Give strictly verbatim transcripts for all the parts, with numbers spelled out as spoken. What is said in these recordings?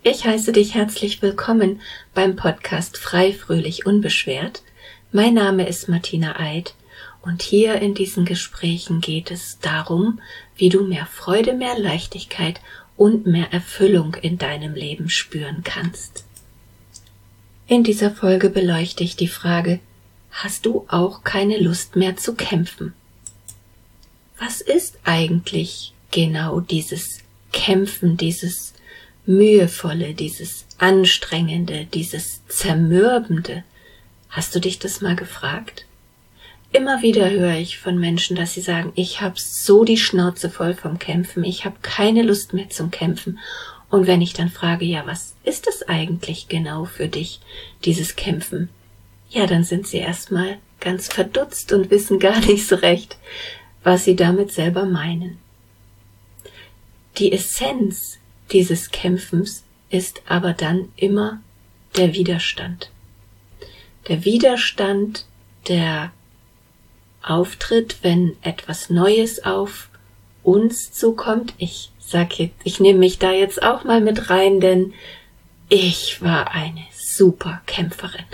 Ich heiße dich herzlich willkommen beim Podcast Frei, Fröhlich, Unbeschwert. Mein Name ist Martina Eid und hier in diesen Gesprächen geht es darum, wie du mehr Freude, mehr Leichtigkeit und mehr Erfüllung in deinem Leben spüren kannst. In dieser Folge beleuchte ich die Frage, hast du auch keine Lust mehr zu kämpfen? Was ist eigentlich genau dieses Kämpfen, dieses Mühevolle, dieses Anstrengende, dieses Zermürbende? Hast du dich das mal gefragt? Immer wieder höre ich von Menschen, dass sie sagen, ich habe so die Schnauze voll vom Kämpfen, ich habe keine Lust mehr zum Kämpfen. Und wenn ich dann frage, ja, was ist das eigentlich genau für dich, dieses Kämpfen? Ja, dann sind sie erstmal ganz verdutzt und wissen gar nicht so recht, was sie damit selber meinen. Die Essenz dieses Kämpfens ist aber dann immer der Widerstand. Der Widerstand, der auftritt, wenn etwas Neues auf uns zukommt. Ich sag jetzt, ich nehme mich da jetzt auch mal mit rein, denn ich war eine super Kämpferin.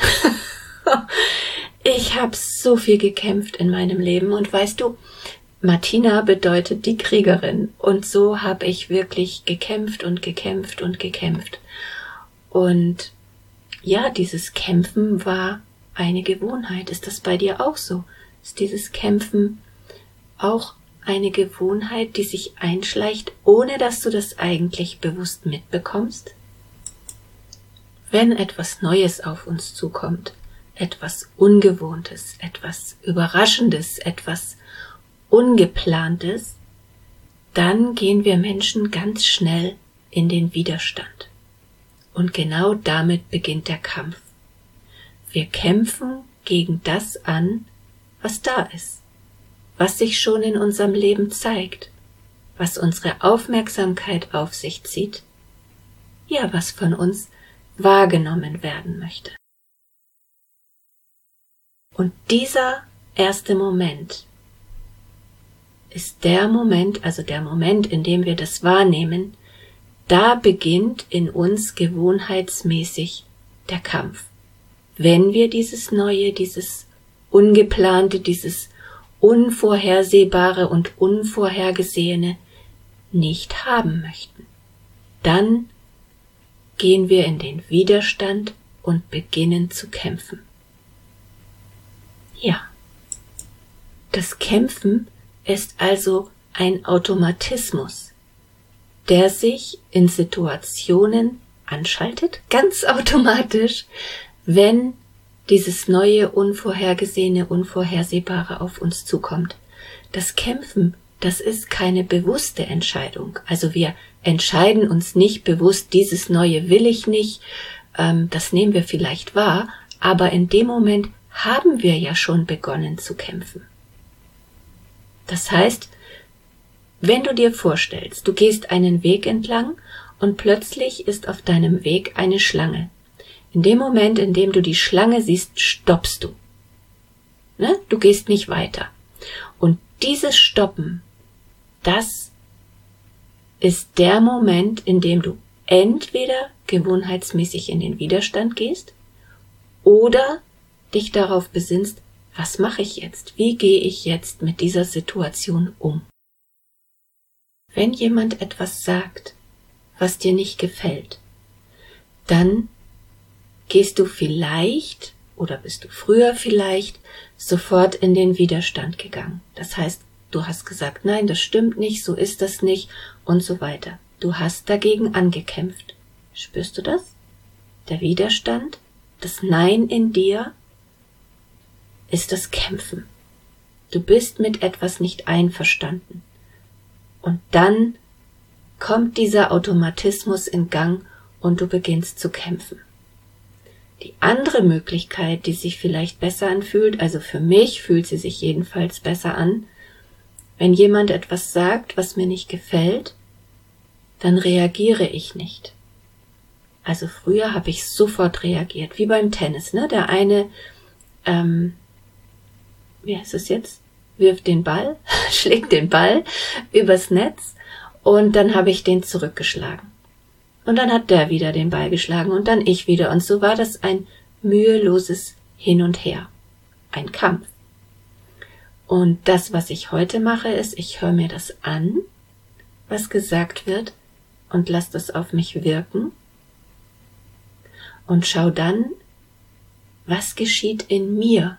Ich habe so viel gekämpft in meinem Leben und weißt du, Martina bedeutet die Kriegerin und so habe ich wirklich gekämpft und gekämpft und gekämpft. Und ja, dieses Kämpfen war eine Gewohnheit. Ist das bei dir auch so? Ist dieses Kämpfen auch eine Gewohnheit, die sich einschleicht, ohne dass du das eigentlich bewusst mitbekommst? Wenn etwas Neues auf uns zukommt, etwas Ungewohntes, etwas Überraschendes, etwas Ungeplantes, dann gehen wir Menschen ganz schnell in den Widerstand. Und genau damit beginnt der Kampf. Wir kämpfen gegen das an, was da ist, was sich schon in unserem Leben zeigt, was unsere Aufmerksamkeit auf sich zieht, ja, was von uns wahrgenommen werden möchte. Und dieser erste Moment ist der Moment, also der Moment, in dem wir das wahrnehmen, da beginnt in uns gewohnheitsmäßig der Kampf. Wenn wir dieses Neue, dieses Ungeplante, dieses Unvorhersehbare und Unvorhergesehene nicht haben möchten, dann gehen wir in den Widerstand und beginnen zu kämpfen. Ja, das Kämpfen ist also ein Automatismus, der sich in Situationen anschaltet, ganz automatisch, wenn dieses neue, unvorhergesehene, unvorhersehbare auf uns zukommt. Das Kämpfen, das ist keine bewusste Entscheidung. Also wir entscheiden uns nicht bewusst, dieses Neue will ich nicht, ähm, das nehmen wir vielleicht wahr, aber in dem Moment haben wir ja schon begonnen zu kämpfen. Das heißt, wenn du dir vorstellst, du gehst einen Weg entlang und plötzlich ist auf deinem Weg eine Schlange. In dem Moment, in dem du die Schlange siehst, stoppst du. Ne? Du gehst nicht weiter. Und dieses Stoppen, das ist der Moment, in dem du entweder gewohnheitsmäßig in den Widerstand gehst oder dich darauf besinnst, was mache ich jetzt? Wie gehe ich jetzt mit dieser Situation um? Wenn jemand etwas sagt, was dir nicht gefällt, dann gehst du vielleicht oder bist du früher vielleicht sofort in den Widerstand gegangen. Das heißt, du hast gesagt, nein, das stimmt nicht, so ist das nicht und so weiter. Du hast dagegen angekämpft. Spürst du das? Der Widerstand, das Nein in dir, ist das Kämpfen. Du bist mit etwas nicht einverstanden. Und dann kommt dieser Automatismus in Gang und du beginnst zu kämpfen. Die andere Möglichkeit, die sich vielleicht besser anfühlt, also für mich fühlt sie sich jedenfalls besser an, wenn jemand etwas sagt, was mir nicht gefällt, dann reagiere ich nicht. Also früher habe ich sofort reagiert, wie beim Tennis, ne? Der eine ähm, wie heißt es jetzt, wirft den Ball, schlägt den Ball übers Netz und dann habe ich den zurückgeschlagen. und dann hat der wieder den Ball geschlagen und dann ich wieder. Und so war das ein müheloses Hin und Her, ein Kampf. Und das, was ich heute mache, ist, ich höre mir das an, was gesagt wird, und lasse das auf mich wirken und schau dann, was geschieht in mir.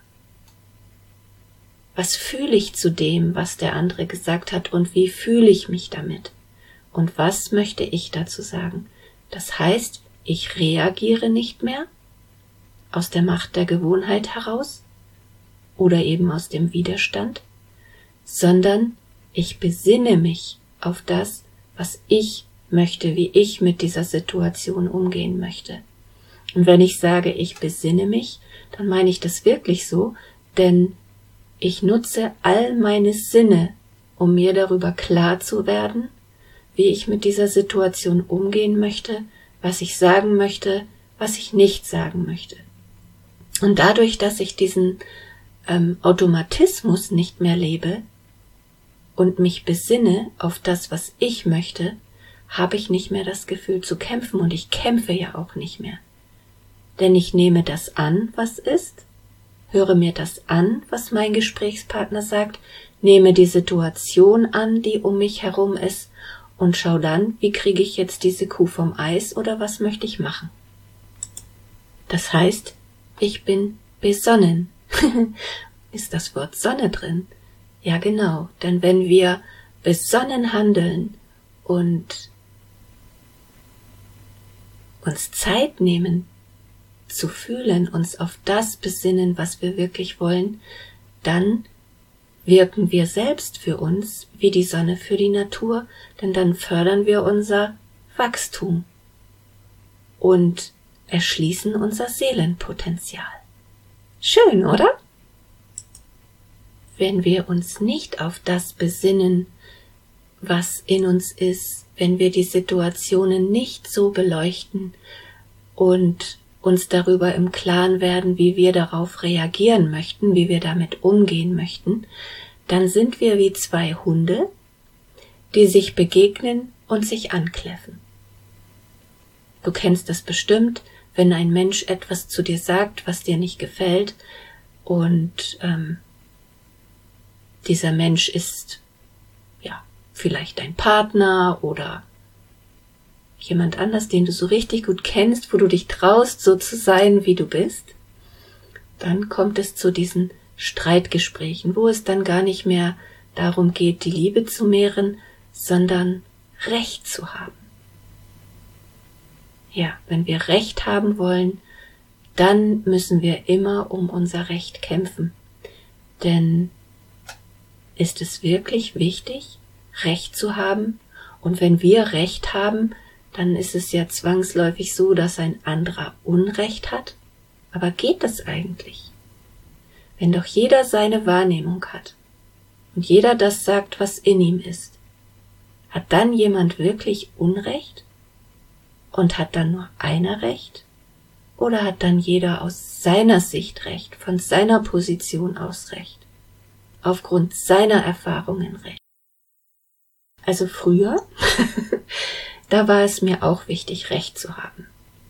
Was fühle ich zu dem, was der andere gesagt hat, und wie fühle ich mich damit? Und was möchte ich dazu sagen? Das heißt, ich reagiere nicht mehr aus der Macht der Gewohnheit heraus oder eben aus dem Widerstand, sondern ich besinne mich auf das, was ich möchte, wie ich mit dieser Situation umgehen möchte. Und wenn ich sage, ich besinne mich, dann meine ich das wirklich so, denn ich nutze all meine Sinne, um mir darüber klar zu werden, wie ich mit dieser Situation umgehen möchte, was ich sagen möchte, was ich nicht sagen möchte. Und dadurch, dass ich diesen ähm, Automatismus nicht mehr lebe und mich besinne auf das, was ich möchte, habe ich nicht mehr das Gefühl zu kämpfen, und ich kämpfe ja auch nicht mehr. Denn ich nehme das an, was ist, höre mir das an, was mein Gesprächspartner sagt, nehme die Situation an, die um mich herum ist, und schau dann, wie kriege ich jetzt diese Kuh vom Eis oder was möchte ich machen. Das heißt, ich bin besonnen. Ist das Wort Sonne drin? Ja, genau, denn wenn wir besonnen handeln und uns Zeit nehmen, zu fühlen, uns auf das besinnen, was wir wirklich wollen, dann wirken wir selbst für uns wie die Sonne für die Natur, denn dann fördern wir unser Wachstum und erschließen unser Seelenpotenzial. Schön, oder? Wenn wir uns nicht auf das besinnen, was in uns ist, wenn wir die Situationen nicht so beleuchten und uns darüber im Klaren werden, wie wir darauf reagieren möchten, wie wir damit umgehen möchten, dann sind wir wie zwei Hunde, die sich begegnen und sich ankläffen. Du kennst das bestimmt, wenn ein Mensch etwas zu dir sagt, was dir nicht gefällt, und ähm, dieser Mensch ist ja vielleicht dein Partner oder jemand anders, den du so richtig gut kennst, wo du dich traust, so zu sein, wie du bist, dann kommt es zu diesen Streitgesprächen, wo es dann gar nicht mehr darum geht, die Liebe zu mehren, sondern Recht zu haben. Ja, wenn wir Recht haben wollen, dann müssen wir immer um unser Recht kämpfen. Denn ist es wirklich wichtig, Recht zu haben? Und wenn wir Recht haben, dann ist es ja zwangsläufig so, dass ein anderer Unrecht hat. Aber geht das eigentlich? Wenn doch jeder seine Wahrnehmung hat und jeder das sagt, was in ihm ist, hat dann jemand wirklich Unrecht? Und hat dann nur einer Recht? Oder hat dann jeder aus seiner Sicht Recht, von seiner Position aus Recht, aufgrund seiner Erfahrungen Recht? Also früher, da war es mir auch wichtig, Recht zu haben.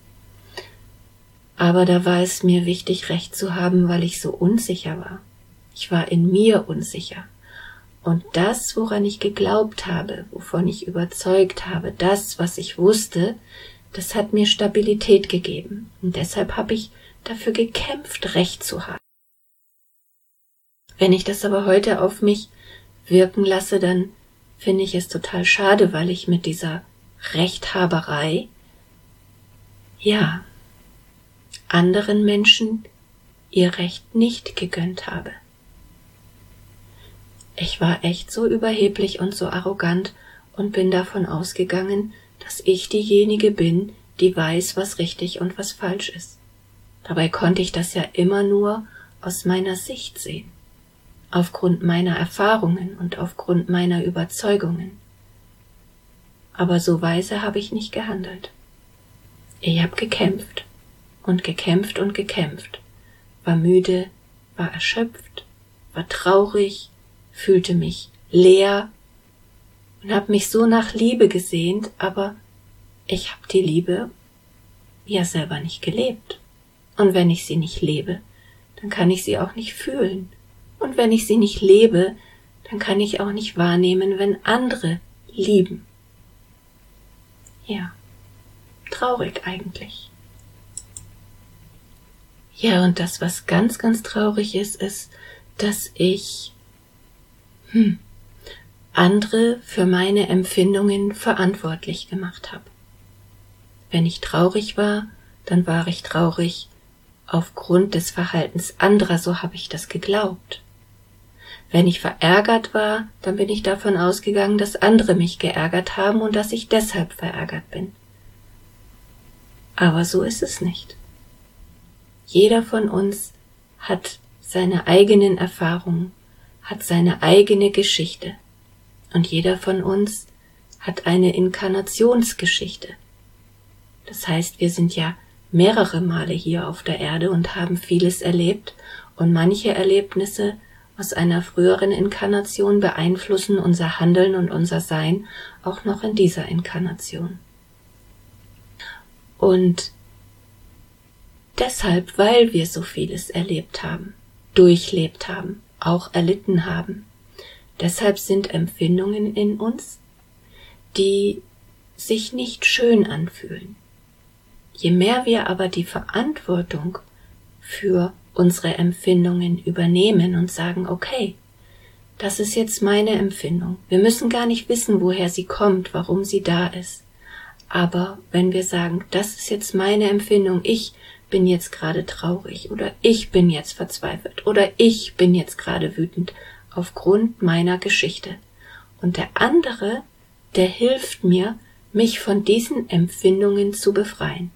Aber da war es mir wichtig, Recht zu haben, weil ich so unsicher war. Ich war in mir unsicher. Und das, woran ich geglaubt habe, wovon ich überzeugt habe, das, was ich wusste, das hat mir Stabilität gegeben. Und deshalb habe ich dafür gekämpft, Recht zu haben. Wenn ich das aber heute auf mich wirken lasse, dann finde ich es total schade, weil ich mit dieser Rechthaberei, ja, anderen Menschen ihr Recht nicht gegönnt habe. Ich war echt so überheblich und so arrogant und bin davon ausgegangen, dass ich diejenige bin, die weiß, was richtig und was falsch ist. Dabei konnte ich das ja immer nur aus meiner Sicht sehen, aufgrund meiner Erfahrungen und aufgrund meiner Überzeugungen. Aber so weise habe ich nicht gehandelt. Ich habe gekämpft und gekämpft und gekämpft, war müde, war erschöpft, war traurig, fühlte mich leer und habe mich so nach Liebe gesehnt, aber ich habe die Liebe ja selber nicht gelebt. Und wenn ich sie nicht lebe, dann kann ich sie auch nicht fühlen. Und wenn ich sie nicht lebe, dann kann ich auch nicht wahrnehmen, wenn andere lieben. Ja, traurig eigentlich. Ja, und das, was ganz, ganz traurig ist, ist, dass ich hm, andere für meine Empfindungen verantwortlich gemacht habe. Wenn ich traurig war, dann war ich traurig aufgrund des Verhaltens anderer, so habe ich das geglaubt. Wenn ich verärgert war, dann bin ich davon ausgegangen, dass andere mich geärgert haben und dass ich deshalb verärgert bin. Aber so ist es nicht. Jeder von uns hat seine eigenen Erfahrungen, hat seine eigene Geschichte. Und jeder von uns hat eine Inkarnationsgeschichte. Das heißt, wir sind ja mehrere Male hier auf der Erde und haben vieles erlebt, und manche Erlebnisse aus einer früheren Inkarnation beeinflussen unser Handeln und unser Sein auch noch in dieser Inkarnation. Und deshalb, weil wir so vieles erlebt haben, durchlebt haben, auch erlitten haben, deshalb sind Empfindungen in uns, die sich nicht schön anfühlen. Je mehr wir aber die Verantwortung für unsere Empfindungen übernehmen und sagen, okay, das ist jetzt meine Empfindung. Wir müssen gar nicht wissen, woher sie kommt, warum sie da ist. Aber wenn wir sagen, das ist jetzt meine Empfindung, ich bin jetzt gerade traurig oder ich bin jetzt verzweifelt oder ich bin jetzt gerade wütend aufgrund meiner Geschichte. Und der andere, der hilft mir, mich von diesen Empfindungen zu befreien.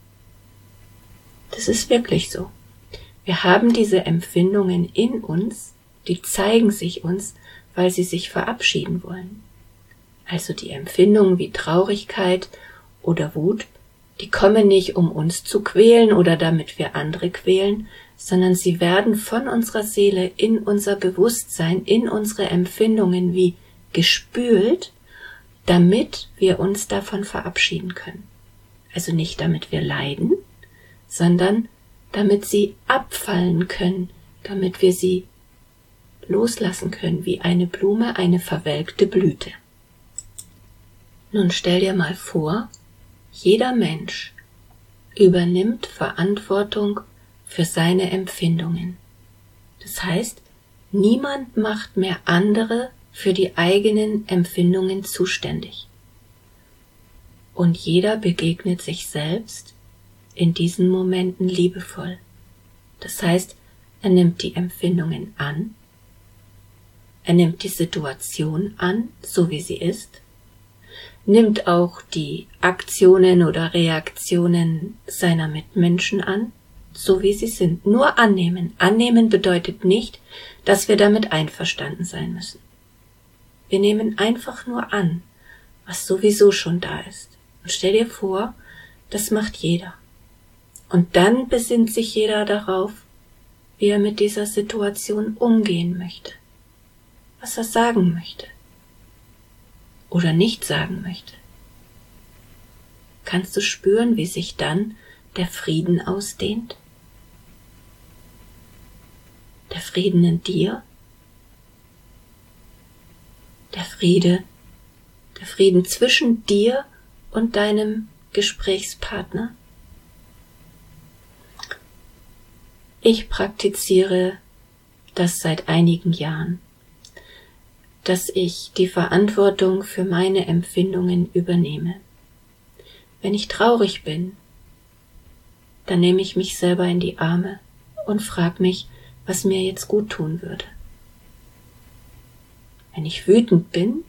Das ist wirklich so. Wir haben diese Empfindungen in uns, die zeigen sich uns, weil sie sich verabschieden wollen. Also die Empfindungen wie Traurigkeit oder Wut, die kommen nicht, um uns zu quälen oder damit wir andere quälen, sondern sie werden von unserer Seele in unser Bewusstsein, in unsere Empfindungen wie gespült, damit wir uns davon verabschieden können. Also nicht damit wir leiden, sondern damit sie abfallen können, damit wir sie loslassen können, wie eine Blume eine verwelkte Blüte. Nun stell dir mal vor, jeder Mensch übernimmt Verantwortung für seine Empfindungen. Das heißt, niemand macht mehr andere für die eigenen Empfindungen zuständig. Und jeder begegnet sich selbst in diesen Momenten liebevoll. Das heißt, er nimmt die Empfindungen an, er nimmt die Situation an, so wie sie ist, nimmt auch die Aktionen oder Reaktionen seiner Mitmenschen an, so wie sie sind. Nur annehmen. Annehmen bedeutet nicht, dass wir damit einverstanden sein müssen. Wir nehmen einfach nur an, was sowieso schon da ist. Und stell dir vor, das macht jeder. Und dann besinnt sich jeder darauf, wie er mit dieser Situation umgehen möchte, was er sagen möchte oder nicht sagen möchte. Kannst du spüren, wie sich dann der Frieden ausdehnt? Der Frieden in dir? Der Friede, der Frieden zwischen dir und deinem Gesprächspartner? Ich praktiziere das seit einigen Jahren, dass ich die Verantwortung für meine Empfindungen übernehme. Wenn ich traurig bin, dann nehme ich mich selber in die Arme und frage mich, was mir jetzt gut tun würde. Wenn ich wütend bin,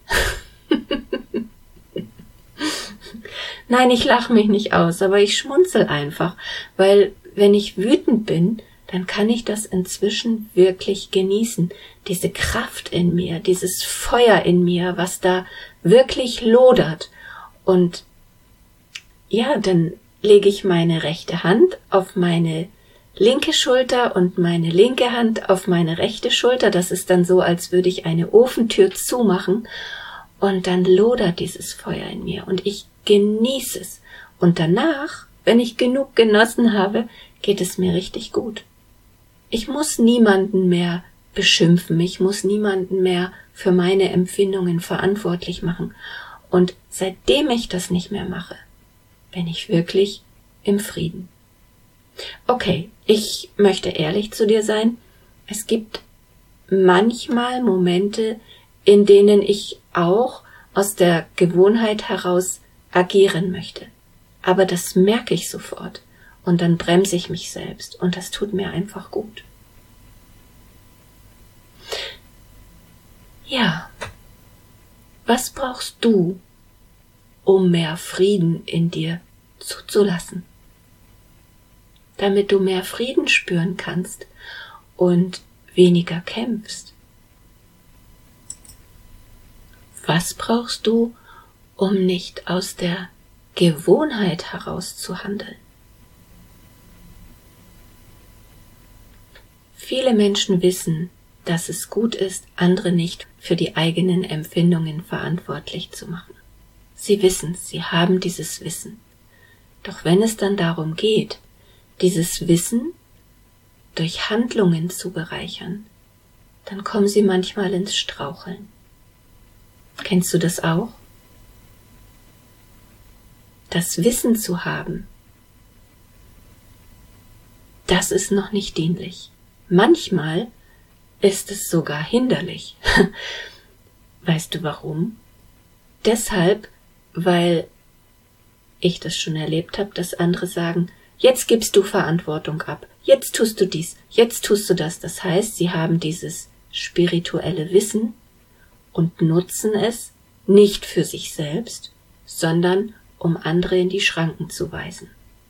nein, ich lache mich nicht aus, aber ich schmunzel einfach, weil wenn ich wütend bin, dann kann ich das inzwischen wirklich genießen. Diese Kraft in mir, dieses Feuer in mir, was da wirklich lodert. Und ja, dann lege ich meine rechte Hand auf meine linke Schulter und meine linke Hand auf meine rechte Schulter. Das ist dann so, als würde ich eine Ofentür zumachen. Und dann lodert dieses Feuer in mir. Und ich genieße es. Und danach, wenn ich genug genossen habe, geht es mir richtig gut. Ich muss niemanden mehr beschimpfen, ich muss niemanden mehr für meine Empfindungen verantwortlich machen. Und seitdem ich das nicht mehr mache, bin ich wirklich im Frieden. Okay, ich möchte ehrlich zu dir sein. Es gibt manchmal Momente, in denen ich auch aus der Gewohnheit heraus agieren möchte. Aber das merke ich sofort und dann bremse ich mich selbst und das tut mir einfach gut. Ja, was brauchst du, um mehr Frieden in dir zuzulassen? Damit du mehr Frieden spüren kannst und weniger kämpfst. Was brauchst du, um nicht aus der Gewohnheit heraus zu handeln? Viele Menschen wissen, dass es gut ist, andere nicht für die eigenen Empfindungen verantwortlich zu machen. Sie wissen, sie haben dieses Wissen. Doch wenn es dann darum geht, dieses Wissen durch Handlungen zu bereichern, dann kommen sie manchmal ins Straucheln. Kennst du das auch? Das Wissen zu haben, das ist noch nicht dienlich. Manchmal ist es sogar hinderlich. Weißt du warum? Deshalb, weil ich das schon erlebt habe, dass andere sagen, jetzt gibst du Verantwortung ab, jetzt tust du dies, jetzt tust du das. Das heißt, sie haben dieses spirituelle Wissen und nutzen es nicht für sich selbst, sondern um andere in die Schranken zu weisen.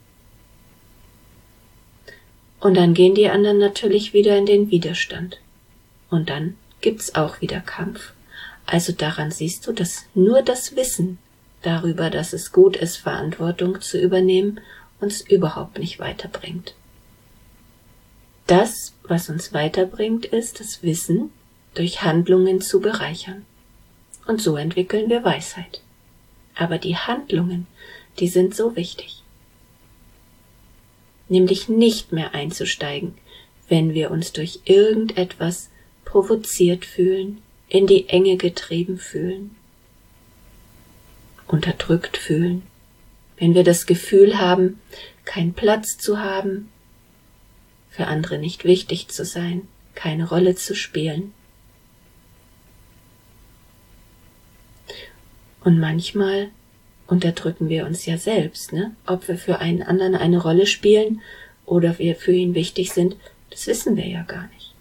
Und dann gehen die anderen natürlich wieder in den Widerstand. Und dann gibt's auch wieder Kampf. Also daran siehst du, dass nur das Wissen darüber, dass es gut ist, Verantwortung zu übernehmen, uns überhaupt nicht weiterbringt. Das, was uns weiterbringt, ist das Wissen durch Handlungen zu bereichern. Und so entwickeln wir Weisheit. Aber die Handlungen, die sind so wichtig. Nämlich nicht mehr einzusteigen, wenn wir uns durch irgendetwas provoziert fühlen, in die Enge getrieben fühlen, unterdrückt fühlen, wenn wir das Gefühl haben, keinen Platz zu haben, für andere nicht wichtig zu sein, keine Rolle zu spielen. Und manchmal unterdrücken wir uns ja selbst, ne? Ob wir für einen anderen eine Rolle spielen oder wir für ihn wichtig sind, das wissen wir ja gar nicht.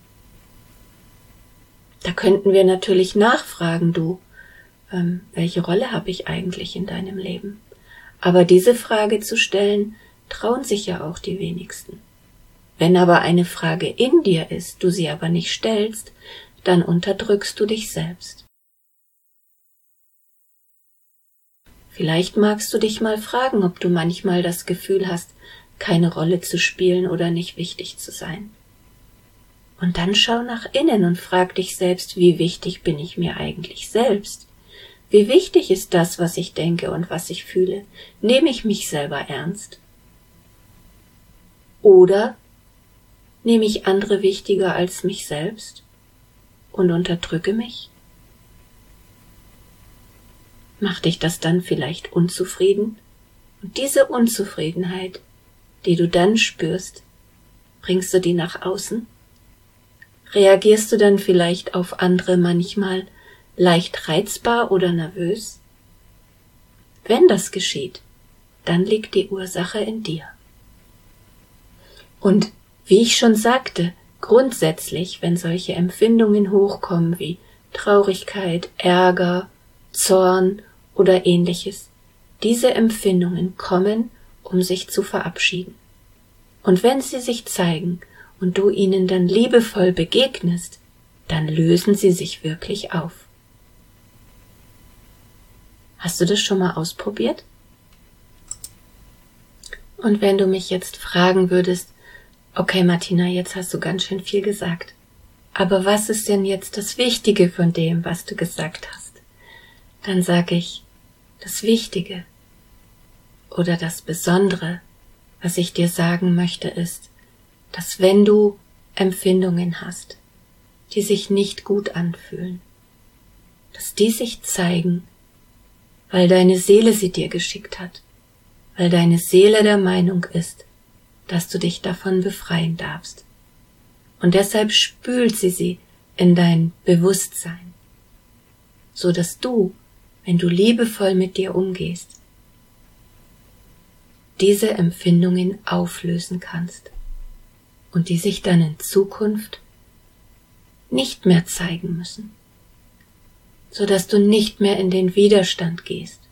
Da könnten wir natürlich nachfragen, du, ähm, welche Rolle habe ich eigentlich in deinem Leben? Aber diese Frage zu stellen, trauen sich ja auch die wenigsten. Wenn aber eine Frage in dir ist, du sie aber nicht stellst, dann unterdrückst du dich selbst. Vielleicht magst du dich mal fragen, ob du manchmal das Gefühl hast, keine Rolle zu spielen oder nicht wichtig zu sein. Und dann schau nach innen und frag dich selbst, wie wichtig bin ich mir eigentlich selbst? Wie wichtig ist das, was ich denke und was ich fühle? Nehme ich mich selber ernst? Oder nehme ich andere wichtiger als mich selbst und unterdrücke mich? Macht dich das dann vielleicht unzufrieden? Und diese Unzufriedenheit, die du dann spürst, bringst du die nach außen? Reagierst du dann vielleicht auf andere manchmal leicht reizbar oder nervös? Wenn das geschieht, dann liegt die Ursache in dir. Und wie ich schon sagte, grundsätzlich, wenn solche Empfindungen hochkommen wie Traurigkeit, Ärger, Zorn oder ähnliches, diese Empfindungen kommen, um sich zu verabschieden. Und wenn sie sich zeigen und du ihnen dann liebevoll begegnest, dann lösen sie sich wirklich auf. Hast du das schon mal ausprobiert? Und wenn du mich jetzt fragen würdest, okay Martina, jetzt hast du ganz schön viel gesagt, aber was ist denn jetzt das Wichtige von dem, was du gesagt hast? Dann sage ich, das Wichtige oder das Besondere, was ich dir sagen möchte, ist, dass wenn du Empfindungen hast, die sich nicht gut anfühlen, dass die sich zeigen, weil deine Seele sie dir geschickt hat, weil deine Seele der Meinung ist, dass du dich davon befreien darfst. Und deshalb spült sie sie in dein Bewusstsein, so dass du, wenn du liebevoll mit dir umgehst, diese Empfindungen auflösen kannst und die sich dann in Zukunft nicht mehr zeigen müssen, so dass du nicht mehr in den Widerstand gehst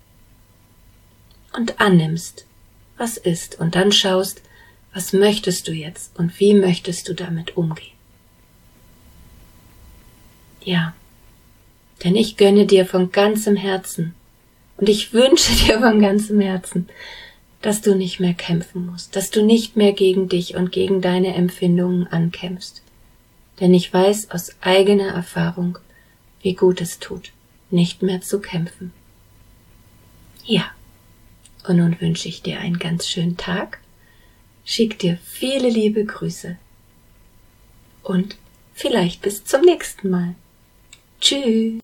und annimmst, was ist, und dann schaust, was möchtest du jetzt und wie möchtest du damit umgehen. Ja, denn ich gönne dir von ganzem Herzen und ich wünsche dir von ganzem Herzen, dass du nicht mehr kämpfen musst, dass du nicht mehr gegen dich und gegen deine Empfindungen ankämpfst. Denn ich weiß aus eigener Erfahrung, wie gut es tut, nicht mehr zu kämpfen. Ja, und nun wünsche ich dir einen ganz schönen Tag, schick dir viele liebe Grüße und vielleicht bis zum nächsten Mal. Tschüss!